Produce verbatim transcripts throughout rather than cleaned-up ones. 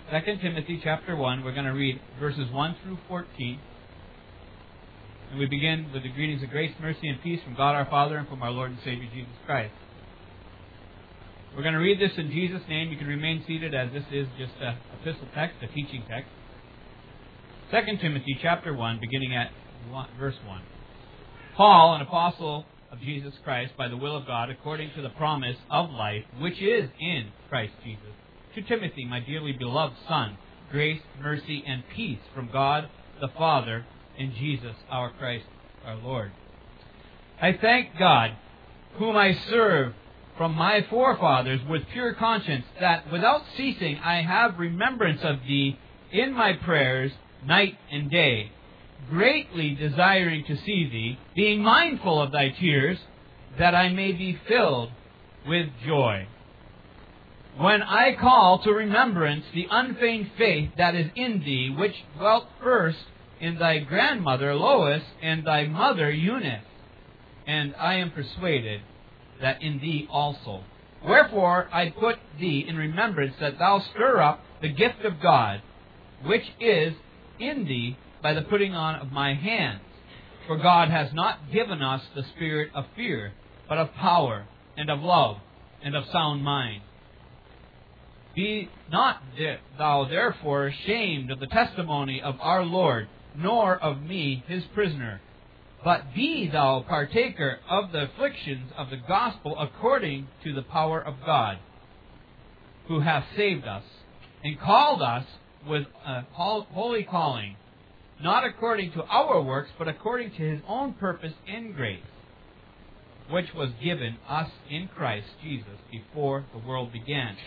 Second Timothy chapter one, we're going to read verses one through fourteen. And we begin with the greetings of grace, mercy, and peace from God our Father and from our Lord and Savior Jesus Christ. We're going to read this in Jesus' name. You can remain seated as this is just an epistle text, a teaching text. Second Timothy chapter one, beginning at one, verse one. Paul, an apostle of Jesus Christ, by the will of God, according to the promise of life, which is in Christ Jesus, to Timothy, my dearly beloved son, grace, mercy, and peace from God the Father and Jesus our Christ our Lord. I thank God, whom I serve from my forefathers with pure conscience, that without ceasing I have remembrance of thee in my prayers night and day, greatly desiring to see thee, being mindful of thy tears, that I may be filled with joy. When I call to remembrance the unfeigned faith that is in thee, which dwelt first in thy grandmother Lois and thy mother Eunice, and I am persuaded that in thee also. Wherefore I put thee in remembrance that thou stir up the gift of God, which is in thee by the putting on of my hands. For God has not given us the spirit of fear, but of power, and of love, and of sound mind. Be not thou therefore ashamed of the testimony of our Lord, nor of me his prisoner, but be thou partaker of the afflictions of the gospel according to the power of God, who hath saved us, and called us with a holy calling, not according to our works, but according to his own purpose and grace, which was given us in Christ Jesus before the world began,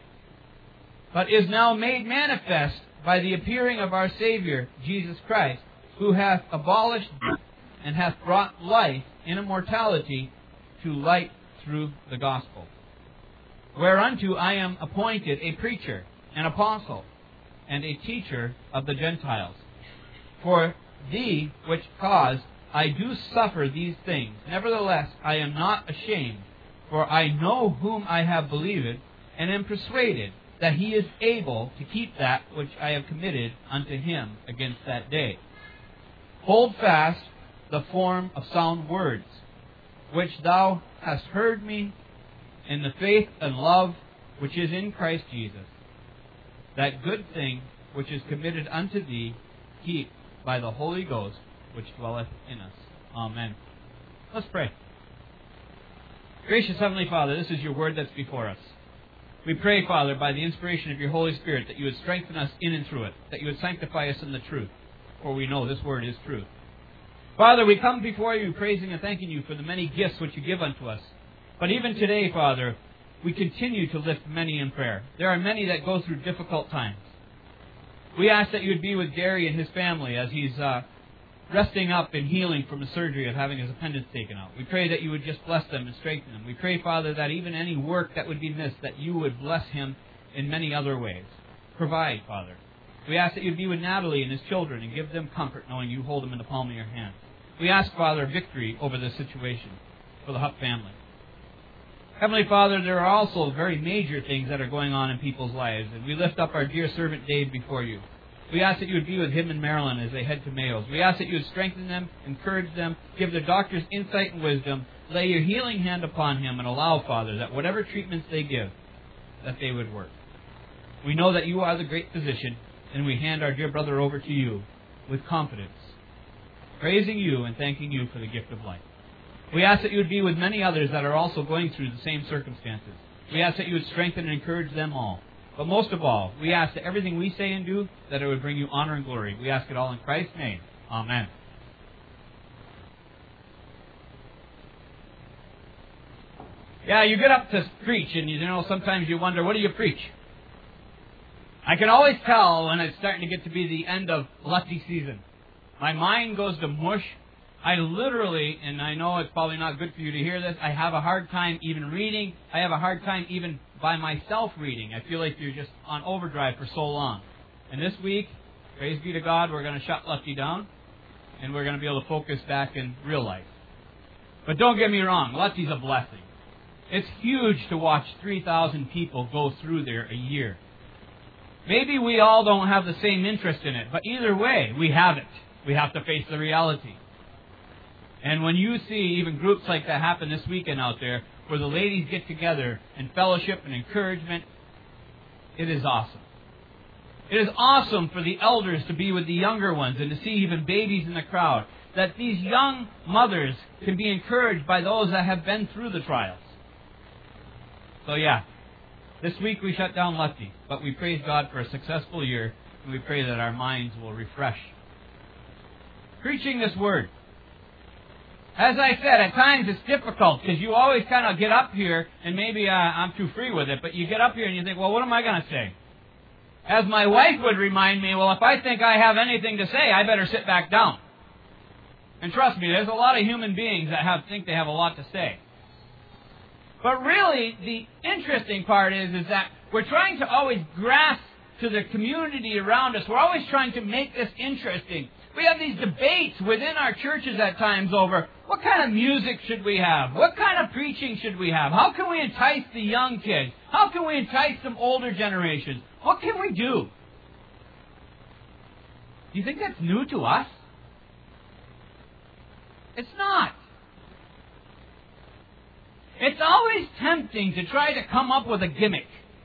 but is now made manifest by the appearing of our Savior, Jesus Christ, who hath abolished death and hath brought life in immortality to light through the gospel, whereunto I am appointed a preacher, an apostle, and a teacher of the Gentiles. For thee which cause I do suffer these things. Nevertheless, I am not ashamed, for I know whom I have believed, and am persuaded that he is able to keep that which I have committed unto him against that day. Hold fast the form of sound words, which thou hast heard me in the faith and love which is in Christ Jesus. That good thing which is committed unto thee, keep by the Holy Ghost which dwelleth in us. Amen. Let's pray. Gracious Heavenly Father, this is your word that's before us. We pray, Father, by the inspiration of your Holy Spirit, that you would strengthen us in and through it, that you would sanctify us in the truth, for we know this word is truth. Father, we come before you praising and thanking you for the many gifts which you give unto us. But even today, Father, we continue to lift many in prayer. There are many that go through difficult times. We ask that you would be with Gary and his family as he's uh, resting up and healing from the surgery of having his appendix taken out. We pray that you would just bless them and strengthen them. We pray, Father, that even any work that would be missed, that you would bless him in many other ways. Provide, Father. We ask that you'd be with Natalie and his children and give them comfort knowing you hold them in the palm of your hand. We ask, Father, victory over this situation for the Hupp family. Heavenly Father, there are also very major things that are going on in people's lives, and we lift up our dear servant Dave before you. We ask that you would be with him and Marilyn as they head to Mayo's. We ask that you would strengthen them, encourage them, give the doctors insight and wisdom, lay your healing hand upon him, and allow, Father, that whatever treatments they give, that they would work. We know that you are the great physician, and we hand our dear brother over to you with confidence, praising you and thanking you for the gift of life. We ask that you would be with many others that are also going through the same circumstances. We ask that you would strengthen and encourage them all. But most of all, we ask that everything we say and do, that it would bring you honor and glory. We ask it all in Christ's name. Amen. Yeah, you get up to preach, and you know, sometimes you wonder, what do you preach? I can always tell when it's starting to get to be the end of Lefty season. My mind goes to mush. I literally, and I know it's probably not good for you to hear this, I have a hard time even reading. I have a hard time even by myself reading. I feel like you're just on overdrive for so long. And this week, praise be to God, we're going to shut Lefty down, and we're going to be able to focus back in real life. But don't get me wrong, Lefty's a blessing. It's huge to watch three thousand people go through there a year. Maybe we all don't have the same interest in it, but either way, we have it. We have to face the reality. And when you see even groups like that happen this weekend out there, where the ladies get together in fellowship and encouragement, it is awesome. It is awesome for the elders to be with the younger ones and to see even babies in the crowd. That these young mothers can be encouraged by those that have been through the trials. So yeah, this week we shut down Lefty, but we praise God for a successful year, and we pray that our minds will refresh. Preaching this word. As I said, at times it's difficult because you always kind of get up here, and maybe uh, I'm too free with it, but you get up here and you think, well, what am I going to say? As my wife would remind me, well, if I think I have anything to say, I better sit back down. And trust me, there's a lot of human beings that have think they have a lot to say. But really, the interesting part is, is that we're trying to always grasp to the community around us. We're always trying to make this interesting. We have these debates within our churches at times over what kind of music should we have? What kind of preaching should we have? How can we entice the young kids? How can we entice some older generations? What can we do? Do you think that's new to us? It's not. It's always tempting to try to come up with a gimmick.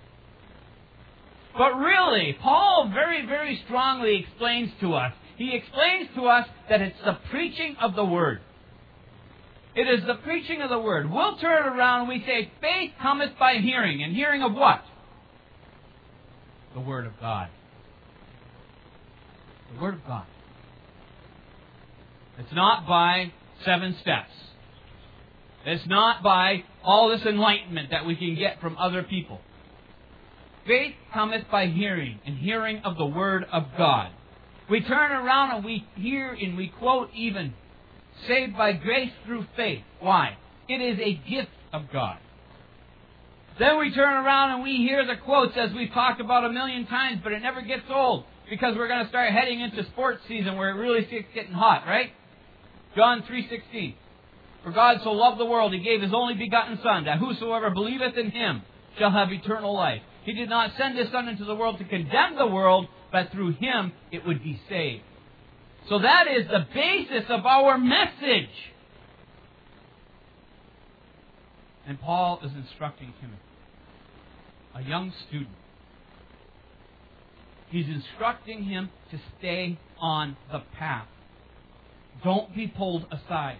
But really, Paul very, very strongly explains to us. He explains to us that it's the preaching of the Word. It is the preaching of the Word. We'll turn it around and we say, faith cometh by hearing. And hearing of what? The Word of God. The Word of God. It's not by seven steps. It's not by all this enlightenment that we can get from other people. Faith cometh by hearing, and hearing of the Word of God. We turn around and we hear and we quote even, saved by grace through faith. Why? It is a gift of God. Then we turn around and we hear the quotes as we've talked about a million times, but it never gets old because we're going to start heading into sports season where it really starts getting hot, right? John three sixteen. For God so loved the world, He gave His only begotten Son, that whosoever believeth in Him shall have eternal life. He did not send His Son into the world to condemn the world, but through Him it would be saved. So that is the basis of our message. And Paul is instructing Timothy, a young student. He's instructing him to stay on the path. Don't be pulled aside.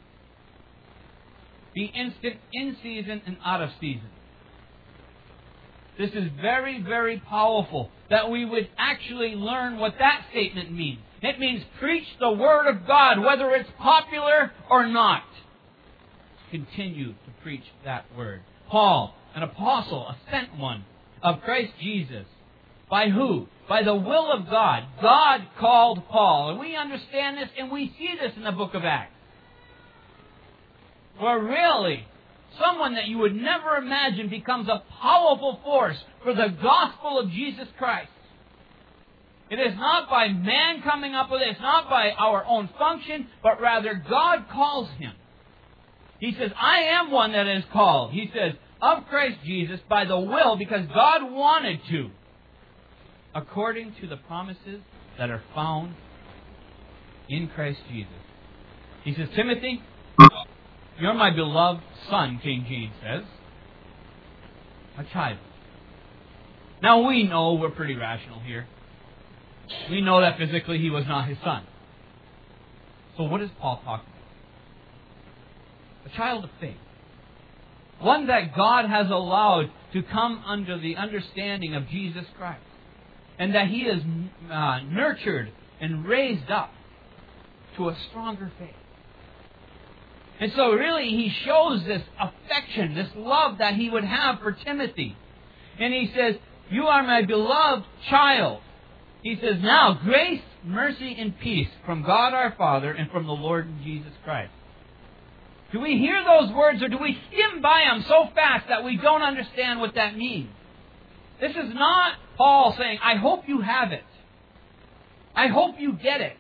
Be instant in season and out of season. This is very, very powerful that we would actually learn what that statement means. It means preach the Word of God, whether it's popular or not. Continue to preach that Word. Paul, an apostle, a sent one of Christ Jesus. By who? By the will of God. God called Paul. And we understand this and we see this in the book of Acts. Where really, someone that you would never imagine becomes a powerful force for the gospel of Jesus Christ. It is not by man coming up with it. It's not by our own function, but rather God calls him. He says, I am one that is called. He says, of Christ Jesus by the will, because God wanted to, according to the promises that are found in Christ Jesus. He says, Timothy, you're my beloved son, King James says. A child. Now we know we're pretty rational here. We know that physically he was not his son. So what is Paul talking about? A child of faith. One that God has allowed to come under the understanding of Jesus Christ. And that he is uh, nurtured and raised up to a stronger faith. And so really he shows this affection, this love that he would have for Timothy. And he says, you are my beloved child. He says, now grace, mercy, and peace from God our Father and from the Lord Jesus Christ. Do we hear those words or do we skim by them so fast that we don't understand what that means? This is not Paul saying, I hope you have it. I hope you get it.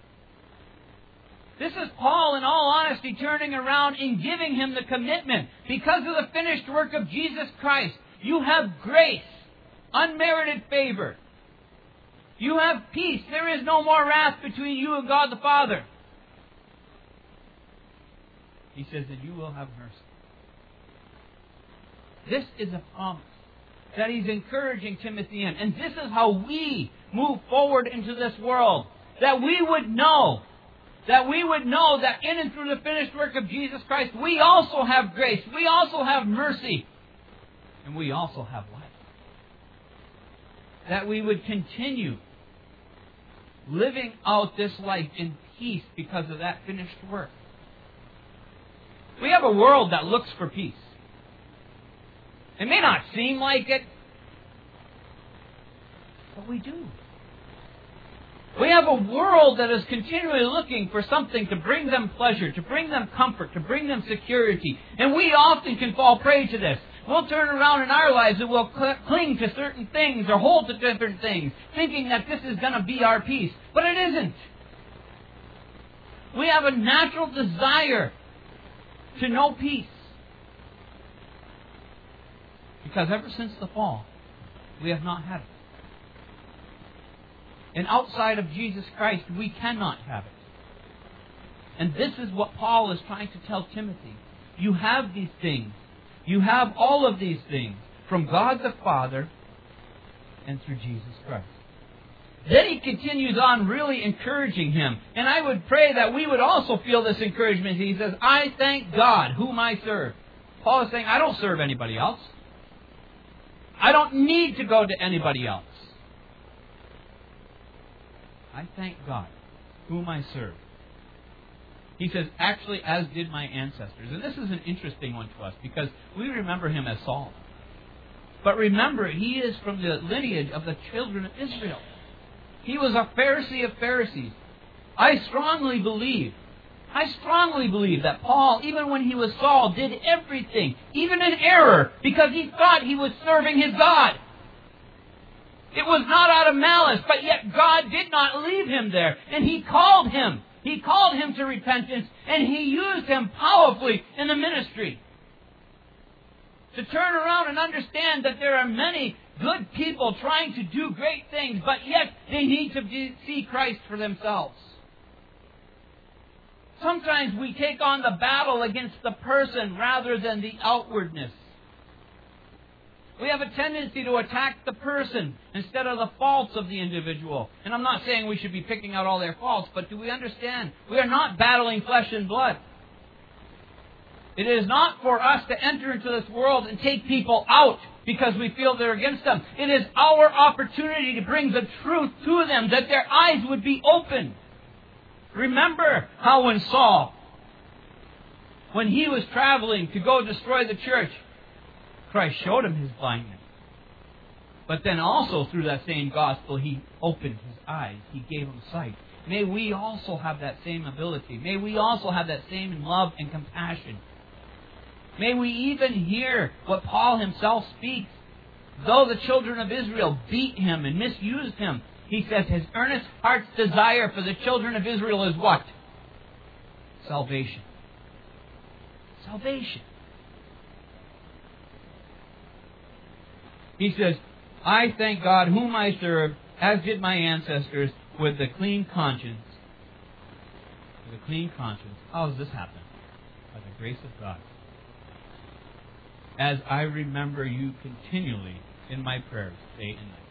This is Paul, in all honesty, turning around and giving him the commitment. Because of the finished work of Jesus Christ, you have grace, unmerited favor. You have peace. There is no more wrath between you and God the Father. He says that you will have mercy. This is a promise that He's encouraging Timothy in. And this is how we move forward into this world. That we would know, that we would know that in and through the finished work of Jesus Christ, we also have grace. We also have mercy. And we also have life. That we would continue living out this life in peace because of that finished work. We have a world that looks for peace. It may not seem like it, but we do. We have a world that is continually looking for something to bring them pleasure, to bring them comfort, to bring them security. And we often can fall prey to this. We'll turn around in our lives and we'll cl- cling to certain things or hold to different things, thinking that this is going to be our peace. But it isn't. We have a natural desire to know peace. Because ever since the fall, we have not had it. And outside of Jesus Christ, we cannot have it. And this is what Paul is trying to tell Timothy. You have these things. You have all of these things from God the Father and through Jesus Christ. Then he continues on really encouraging him. And I would pray that we would also feel this encouragement. He says, I thank God whom I serve. Paul is saying, I don't serve anybody else. I don't need to go to anybody else. I thank God whom I serve. He says, actually, as did my ancestors. And this is an interesting one to us because we remember him as Saul. But remember, he is from the lineage of the children of Israel. He was a Pharisee of Pharisees. I strongly believe, I strongly believe that Paul, even when he was Saul, did everything, even in error, because he thought he was serving his God. It was not out of malice, but yet God did not leave him there. And He called him. He called him to repentance, and He used him powerfully in the ministry. To turn around and understand that there are many good people trying to do great things, but yet they need to see Christ for themselves. Sometimes we take on the battle against the person rather than the outwardness. We have a tendency to attack the person instead of the faults of the individual. And I'm not saying we should be picking out all their faults, but do we understand? We are not battling flesh and blood. It is not for us to enter into this world and take people out because we feel they're against them. It is our opportunity to bring the truth to them, that their eyes would be open. Remember how when Saul, when he was traveling to go destroy the church, Christ showed him his blindness. But then also through that same gospel, He opened his eyes. He gave him sight. May we also have that same ability. May we also have that same love and compassion. May we even hear what Paul himself speaks. Though the children of Israel beat him and misused him, he says his earnest heart's desire for the children of Israel is what? Salvation. Salvation. He says, I thank God whom I serve, as did my ancestors, with a clean conscience. With a clean conscience. How does this happen? By the grace of God. As I remember you continually in my prayers, day and night.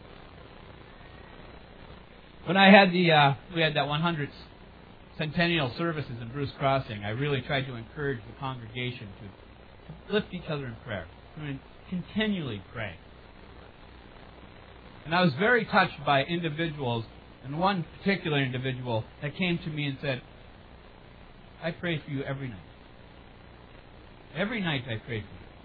When I had the, uh, we had that one hundredth centennial services in Bruce Crossing, I really tried to encourage the congregation to lift each other in prayer. I mean, continually pray. And I was very touched by individuals, and one particular individual that came to me and said, I pray for you every night. Every night I pray for you.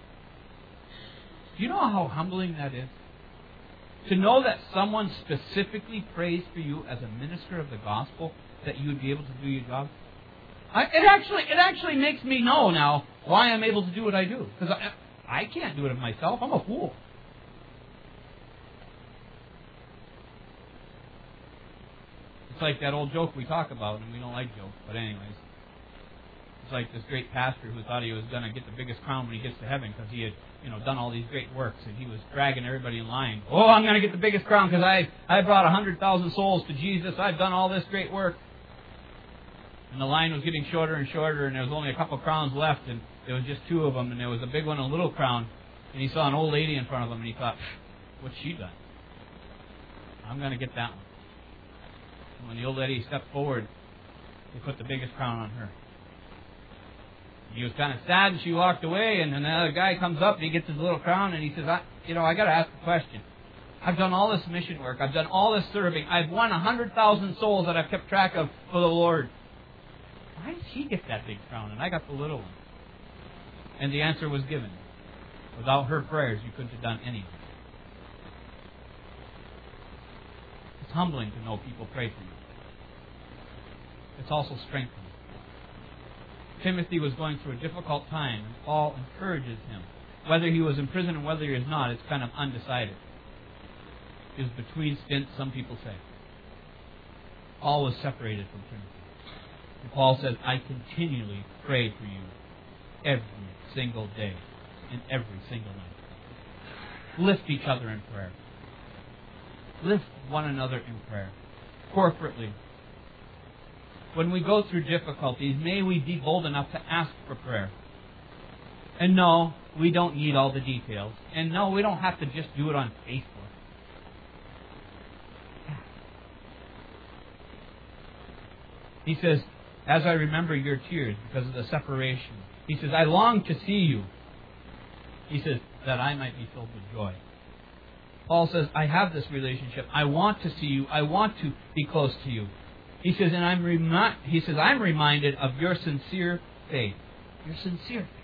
Do you know how humbling that is? To know that someone specifically prays for you as a minister of the gospel, that you would be able to do your job. I, it actually it actually makes me know now why I'm able to do what I do. Because I, I can't do it of myself. I'm a fool. It's like that old joke we talk about, and we don't like jokes, but anyways. It's like this great pastor who thought he was going to get the biggest crown when he gets to heaven because he had, you know, done all these great works, and he was dragging everybody in line. Oh, I'm going to get the biggest crown because I I brought one hundred thousand souls to Jesus. I've done all this great work. And the line was getting shorter and shorter, and there was only a couple crowns left, and there was just two of them, and there was a big one and a little crown. And he saw an old lady in front of him, and he thought, what's she done? I'm going to get that one. And when the old lady stepped forward, they put the biggest crown on her. He was kind of sad, and she walked away, and another guy comes up, and he gets his little crown, and he says, I, you know, I got to ask a question. I've done all this mission work. I've done all this serving. I've won one hundred thousand souls that I've kept track of for the Lord. Why did she get that big crown, and I got the little one? And the answer was given. Without her prayers, you couldn't have done anything. It's humbling to know people pray for you. It's also strengthening. Timothy was going through a difficult time, and Paul encourages him. Whether he was in prison and whether he is not, it's kind of undecided. He was between stints, some people say. Paul was separated from Timothy. And Paul says, I continually pray for you every single day and every single night. Lift each other in prayer. Lift one another in prayer. Corporately. When we go through difficulties, may we be bold enough to ask for prayer. And no, we don't need all the details. And no, we don't have to just do it on Facebook. He says, as I remember your tears because of the separation. He says, I long to see you. He says, that I might be filled with joy. Paul says, I have this relationship. I want to see you. I want to be close to you. He says, and I'm remi- he says, I'm reminded of your sincere faith. Your sincere faith.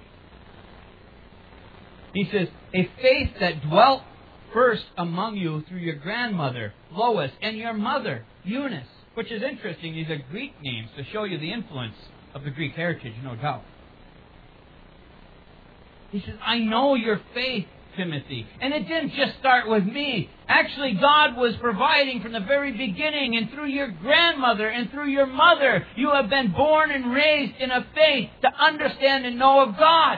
He says, a faith that dwelt first among you through your grandmother, Lois, and your mother, Eunice. Which is interesting. These are Greek names to show you the influence of the Greek heritage, no doubt. He says, I know your faith, Timothy. And it didn't just start with me. Actually, God was providing from the very beginning, and through your grandmother and through your mother, you have been born and raised in a faith to understand and know of God.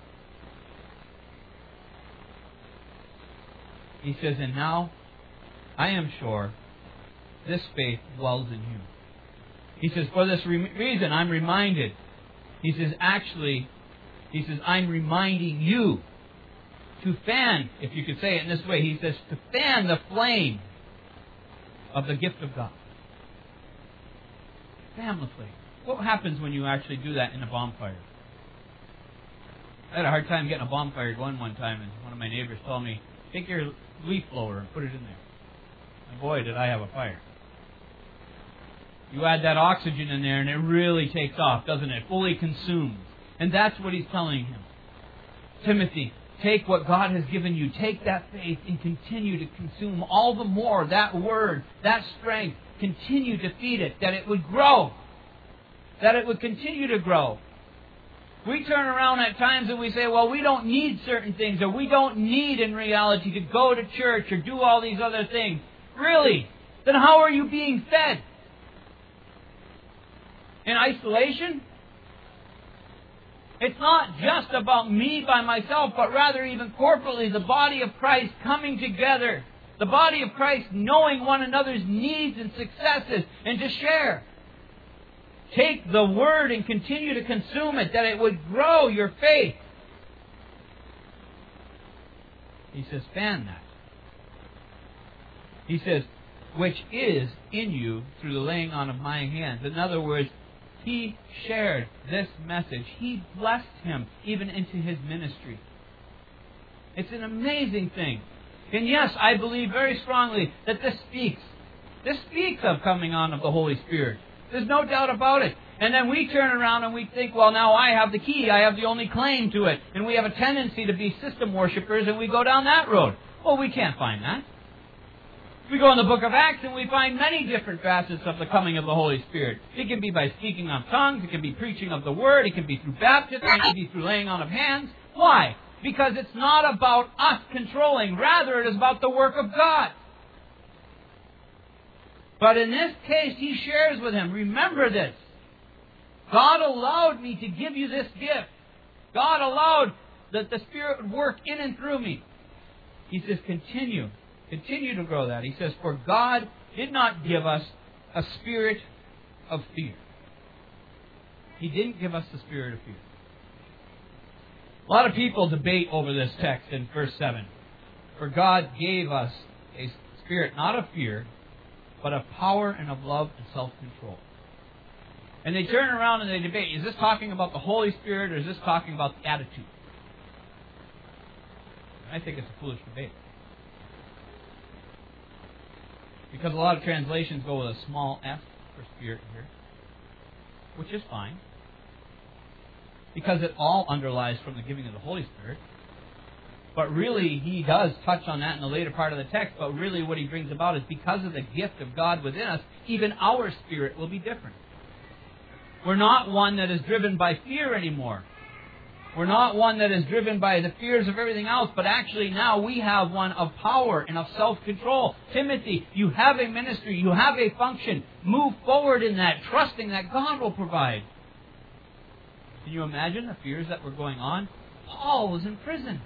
He says, and now I am sure this faith dwells in you. He says, for this re- reason I'm reminded. He says, actually, he says, I'm reminding you to fan, if you could say it in this way, he says, to fan the flame of the gift of God. Fan the flame. What happens when you actually do that in a bonfire? I had a hard time getting a bonfire going one time, and one of my neighbors told me, take your leaf blower and put it in there. And boy, did I have a fire. You add that oxygen in there and it really takes off, doesn't it? Fully consumes. And that's what he's telling him. Timothy, take what God has given you. Take that faith and continue to consume all the more that word, that strength. Continue to feed it, that it would grow. That it would continue to grow. We turn around at times and we say, well, we don't need certain things, or we don't need in reality to go to church or do all these other things. Really? Then how are you being fed? In isolation? It's not just about me by myself, but rather even corporately, the body of Christ coming together. The body of Christ knowing one another's needs and successes and to share. Take the Word and continue to consume it, that it would grow your faith. He says, fan that. He says, which is in you through the laying on of my hands. In other words, he shared this message. He blessed him even into his ministry. It's an amazing thing. And yes, I believe very strongly that this speaks. This speaks of coming on of the Holy Spirit. There's no doubt about it. And then we turn around and we think, well, now I have the key. I have the only claim to it. And we have a tendency to be system worshippers, and we go down that road. Well, we can't find that. We go in the book of Acts and we find many different facets of the coming of the Holy Spirit. It can be by speaking of tongues. It can be preaching of the Word. It can be through baptism. It can be through laying on of hands. Why? Because it's not about us controlling. Rather, it is about the work of God. But in this case, he shares with him, remember this. God allowed me to give you this gift. God allowed that the Spirit would work in and through me. He says, continue. Continue to grow that. He says, for God did not give us a spirit of fear. He didn't give us the spirit of fear. A lot of people debate over this text in verse seven. For God gave us a spirit not of fear, but of power and of love and self-control. And they turn around and they debate, is this talking about the Holy Spirit or is this talking about the attitude? I think it's a foolish debate. Because a lot of translations go with a small f for spirit here, which is fine. Because it all underlies from the giving of the Holy Spirit. But really, he does touch on that in the later part of the text, but really what he brings about is because of the gift of God within us, even our spirit will be different. We're not one that is driven by fear anymore. We're not one that is driven by the fears of everything else, but actually now we have one of power and of self-control. Timothy, you have a ministry, you have a function. Move forward in that, trusting that God will provide. Can you imagine the fears that were going on? Paul was in prison.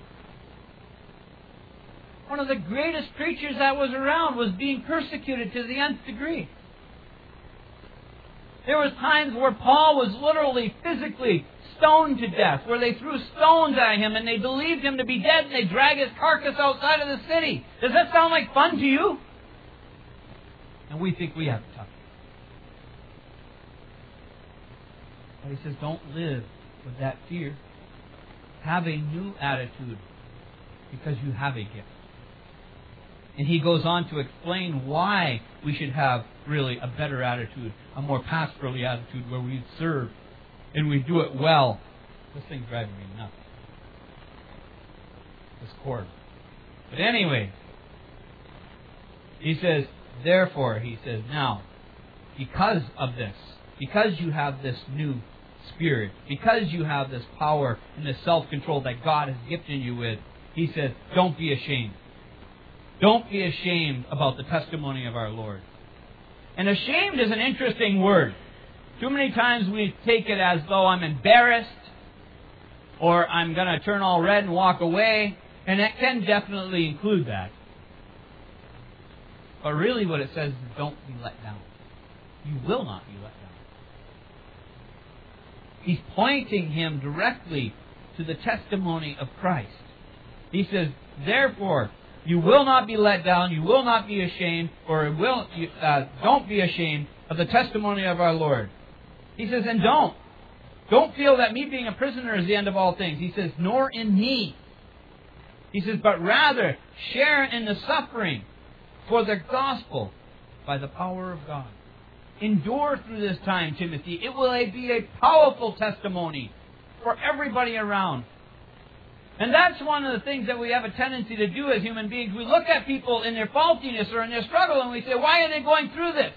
One of the greatest preachers that was around was being persecuted to the nth degree. There was times where Paul was literally, physically stoned to death, where they threw stones at him and they believed him to be dead and they dragged his carcass outside of the city. Does that sound like fun to you? And we think we have it tough. But he says, don't live with that fear. Have a new attitude because you have a gift. And he goes on to explain why we should have really a better attitude, a more pastorally attitude where we serve and we do it well. This thing's driving me nuts. This cord. But anyway, he says, therefore, he says, now, because of this, because you have this new spirit, because you have this power and this self-control that God has gifted you with, he says, don't be ashamed. Don't be ashamed about the testimony of our Lord. And ashamed is an interesting word. Too many times we take it as though I'm embarrassed or I'm going to turn all red and walk away. And it can definitely include that. But really what it says is don't be let down. You will not be let down. He's pointing him directly to the testimony of Christ. He says, therefore, you will not be let down, you will not be ashamed, or will uh, don't be ashamed of the testimony of our Lord. He says, and don't. Don't feel that me being a prisoner is the end of all things. He says, nor in me. He says, but rather share in the suffering for the gospel by the power of God. Endure through this time, Timothy. It will be a powerful testimony for everybody around. And that's one of the things that we have a tendency to do as human beings. We look at people in their faultiness or in their struggle and we say, why are they going through this?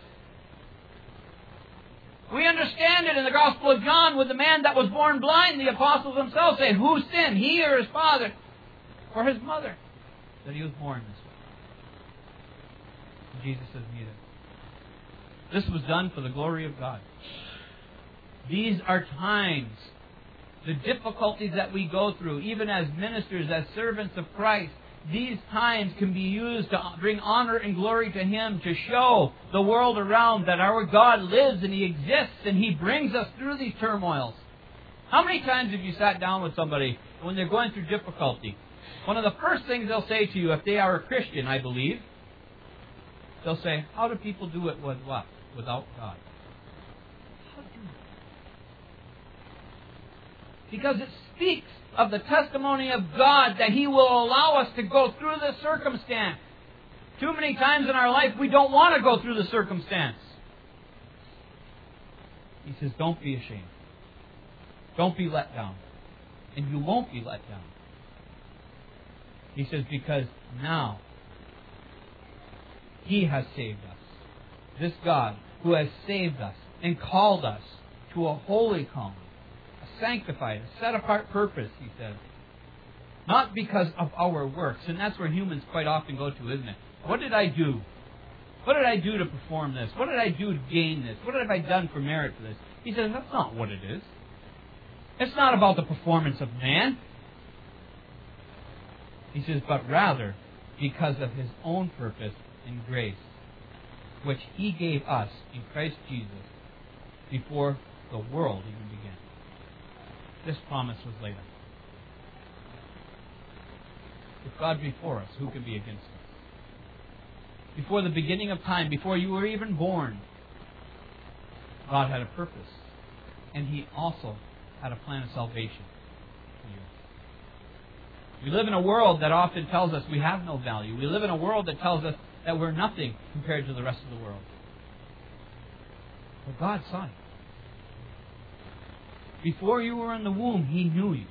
We understand it in the Gospel of John with the man that was born blind. The apostles themselves say, who sinned, he or his father or his mother, that he was born this way? And Jesus says, neither. This was done for the glory of God. These are times, the difficulties that we go through, even as ministers, as servants of Christ, these times can be used to bring honor and glory to Him, to show the world around that our God lives and He exists and He brings us through these turmoils. How many times have you sat down with somebody when they're going through difficulty? One of the first things they'll say to you, if they are a Christian, I believe, they'll say, how do people do it with what? Without God. How do you? Because it speaks of the testimony of God that He will allow us to go through this circumstance. Too many times in our life we don't want to go through the circumstance. He says, don't be ashamed. Don't be let down. And you won't be let down. He says, because now He has saved us. This God who has saved us and called us to a holy calling, a sanctified, a set-apart purpose, He says. Not because of our works. And that's where humans quite often go to, isn't it? What did I do? What did I do to perform this? What did I do to gain this? What have I done for merit for this? He says, that's not what it is. It's not about the performance of man. He says, but rather because of His own purpose and grace, which He gave us in Christ Jesus before the world even began. This promise was laid out. If God be for us, who can be against us? Before the beginning of time, before you were even born, God had a purpose. And He also had a plan of salvation for you. We live in a world that often tells us we have no value. We live in a world that tells us that we're nothing compared to the rest of the world. But God saw you. Before you were in the womb, He knew you.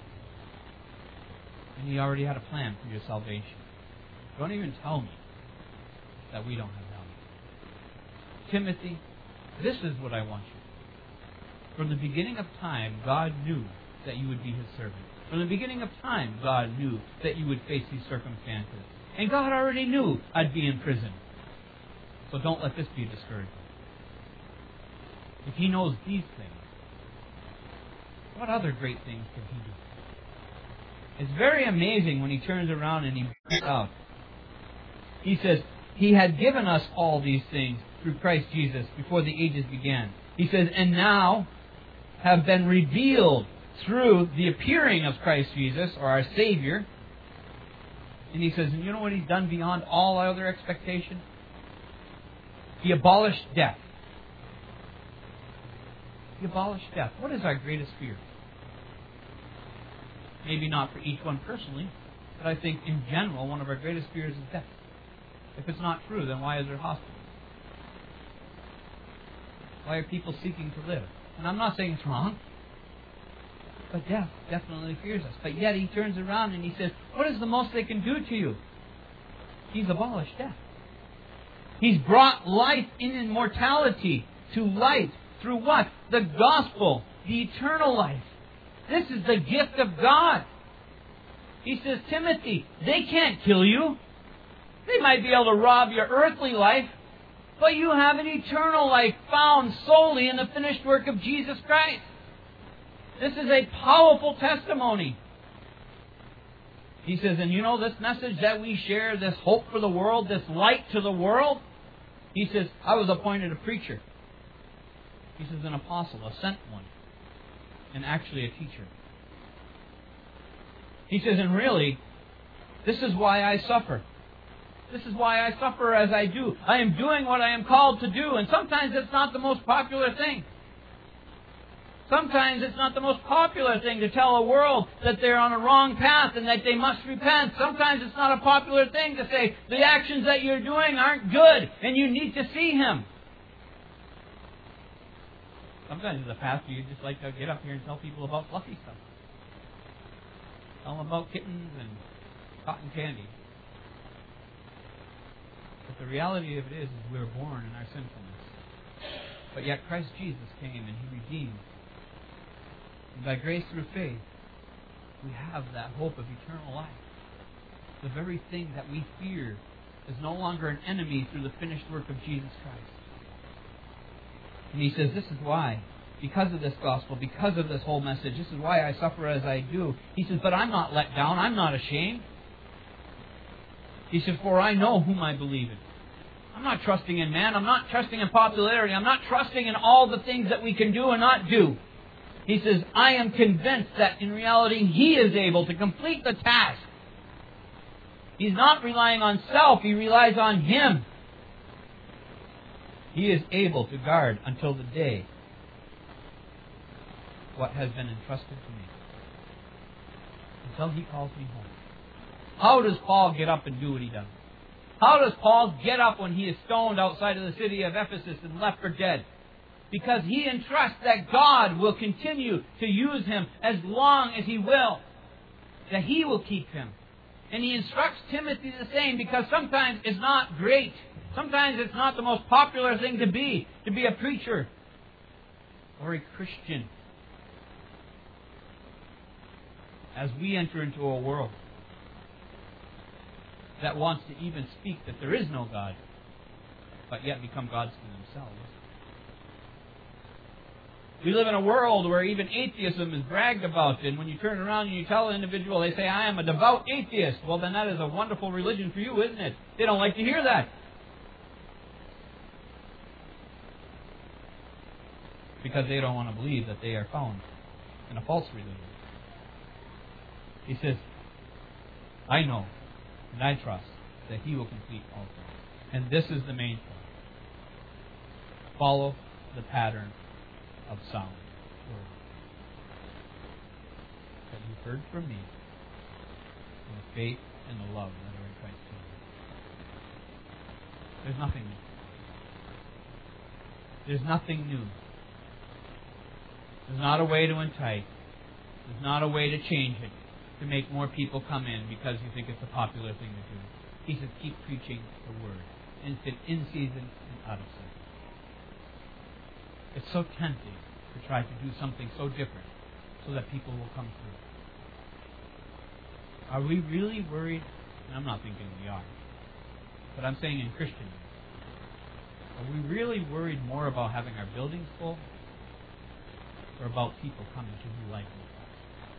And He already had a plan for your salvation. Don't even tell me that we don't have value. Timothy, this is what I want you. From the beginning of time, God knew that you would be His servant. From the beginning of time, God knew that you would face these circumstances. And God already knew I'd be in prison. So don't let this be a discouragement. If He knows these things, what other great things can He do? It's very amazing when He turns around and He brings out. He says, He had given us all these things through Christ Jesus before the ages began. He says, and now have been revealed through the appearing of Christ Jesus, or our Savior. And He says, and you know what He's done beyond all other expectation? He abolished death. He abolished death. What is our greatest fear? Maybe not for each one personally, but I think in general one of our greatest fears is death. If it's not true, then why is there hospitals? Why are people seeking to live? And I'm not saying it's wrong, but death definitely fears us. But yet He turns around and He says, what is the most they can do to you? He's abolished death. He's brought life in immortality to light through what? The gospel, the eternal life. This is the gift of God. He says, Timothy, they can't kill you. They might be able to rob your earthly life, but you have an eternal life found solely in the finished work of Jesus Christ. This is a powerful testimony. He says, and you know this message that we share, this hope for the world, this light to the world? He says, I was appointed a preacher. He says, an apostle, a sent one, and actually a teacher. He says, and really, this is why I suffer. This is why I suffer as I do. I am doing what I am called to do, and sometimes it's not the most popular thing. Sometimes it's not the most popular thing to tell a world that they're on a wrong path and that they must repent. Sometimes it's not a popular thing to say the actions that you're doing aren't good and you need to see Him. Sometimes as a pastor you just like to get up here and tell people about fluffy stuff. Tell them about kittens and cotton candy. But the reality of it is, is we're born in our sinfulness. But yet Christ Jesus came and He redeemed. And by grace through faith, we have that hope of eternal life. The very thing that we fear is no longer an enemy through the finished work of Jesus Christ. And He says, this is why. Because of this gospel, because of this whole message, this is why I suffer as I do. He says, but I'm not let down. I'm not ashamed. He said, for I know whom I believe in. I'm not trusting in man. I'm not trusting in popularity. I'm not trusting in all the things that we can do and not do. He says, I am convinced that in reality He is able to complete the task. He's not relying on self. He relies on Him. He is able to guard until the day what has been entrusted to me. Until He calls me home. How does Paul get up and do what he does? How does Paul get up when he is stoned outside of the city of Ephesus and left for dead? Because he entrusts that God will continue to use him as long as He will. That He will keep him. And he instructs Timothy the same, because sometimes it's not great. Sometimes it's not the most popular thing to be, to be a preacher or a Christian. As we enter into a world that wants to even speak that there is no God, but yet become gods to themselves. We live in a world where even atheism is bragged about, and when you turn around and you tell an individual, they say, I am a devout atheist. Well, then that is a wonderful religion for you, isn't it? They don't like to hear that. Because they don't want to believe that they are found in a false religion. He says, I know and I trust that He will complete all things. And this is the main point. Follow the pattern of sound word that you've heard from me in the faith and the love that are in Christ Jesus. There's nothing new. There's nothing new. There's not a way to entice. There's not a way to change it, to make more people come in because you think it's a popular thing to do. He says, keep preaching the word. In, in season and out of season. It's so tempting to try to do something so different so that people will come through. Are we really worried? And I'm not thinking we are. But I'm saying in Christian years. Are we really worried more about having our buildings full or about people coming to new life in Christ?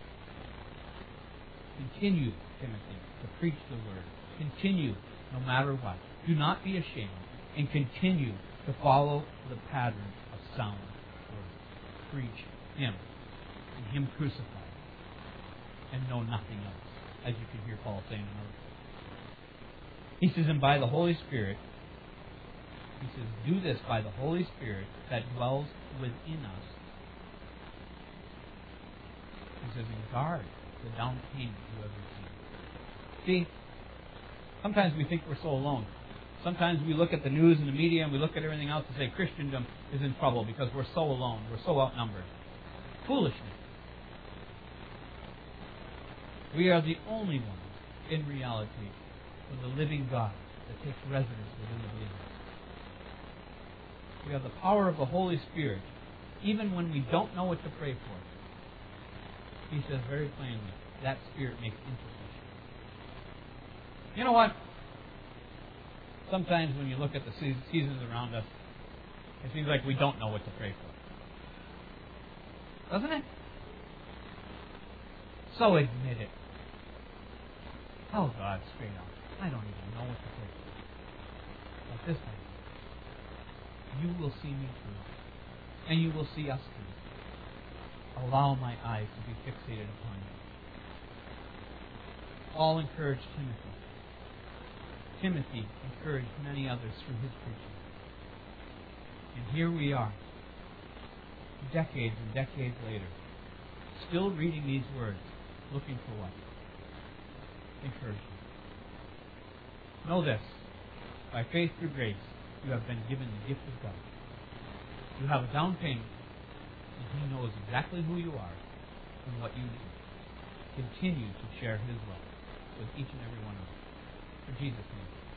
Continue, Timothy, to preach the word. Continue, no matter what. Do not be ashamed, and continue to follow the pattern of sound words. Preach Him, and Him crucified, and know nothing else, as you can hear Paul saying in another place. He says, and by the Holy Spirit, he says, do this by the Holy Spirit that dwells within us. He says, and guard the down payment you have received. See, sometimes we think we're so alone. Sometimes we look at the news and the media and we look at everything else and say Christendom is in trouble because we're so alone. We're so outnumbered. Foolishness. We are the only ones, in reality, of the living God that takes residence within the believers. We have the power of the Holy Spirit, even when we don't know what to pray for. He says very plainly, that Spirit makes intercession. You know what? Sometimes when you look at the seasons around us, it seems like we don't know what to pray for. Doesn't it? So admit it. Tell God straight out, I don't even know what to pray for. But this time, you will see me through. And you will see us through. Allow my eyes to be fixated upon you. Paul encouraged Timothy. Timothy encouraged many others through his preaching. And here we are, decades and decades later, still reading these words, looking for what? Encouragement. Know this, by faith through grace, you have been given the gift of God. You have a down payment, and He knows exactly who you are and what you need. Continue to share His love with each and every one of us. For Jesus' name.